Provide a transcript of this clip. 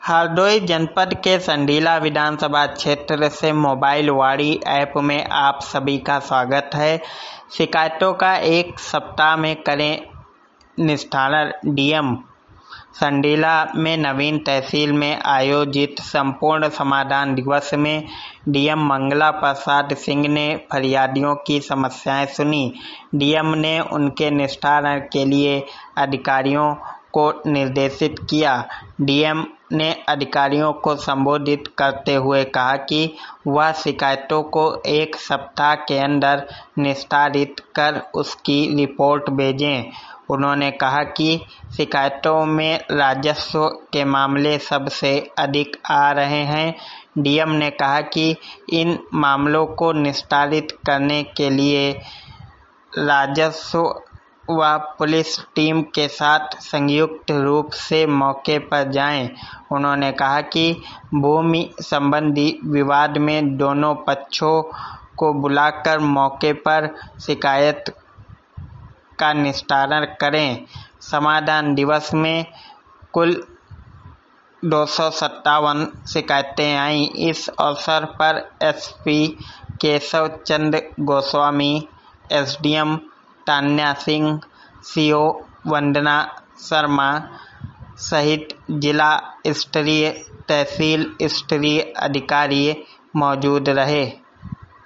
हरदोई जनपद के संडीला विधानसभा क्षेत्र से मोबाइल वाणी ऐप में आप सभी का स्वागत है। शिकायतों का एक सप्ताह में करें निस्तारण। डीएम संडीला में नवीन तहसील में आयोजित संपूर्ण समाधान दिवस में डीएम मंगला प्रसाद सिंह ने फरियादियों की समस्याएं सुनी। डीएम ने उनके निस्तारण के लिए अधिकारियों को निर्देशित किया। डीएम ने अधिकारियों को संबोधित करते हुए कहा कि वह शिकायतों को एक सप्ताह के अंदर निस्तारित कर उसकी रिपोर्ट भेजें। उन्होंने कहा कि शिकायतों में राजस्व के मामले सबसे अधिक आ रहे हैं। डीएम ने कहा कि इन मामलों को निस्तारित करने के लिए राजस्व व पुलिस टीम के साथ संयुक्त रूप से मौके पर जाएं। उन्होंने कहा कि भूमि संबंधी विवाद में दोनों पक्षों को बुलाकर मौके पर शिकायत का निस्तारण करें। समाधान दिवस में कुल 257 शिकायतें आईं। इस अवसर पर SP Keshav Chandra Goswami, SDM Tanya Singh, CO Vandana Sharma सहित जिला स्तरीय तहसील स्तरीय अधिकारी मौजूद रहे।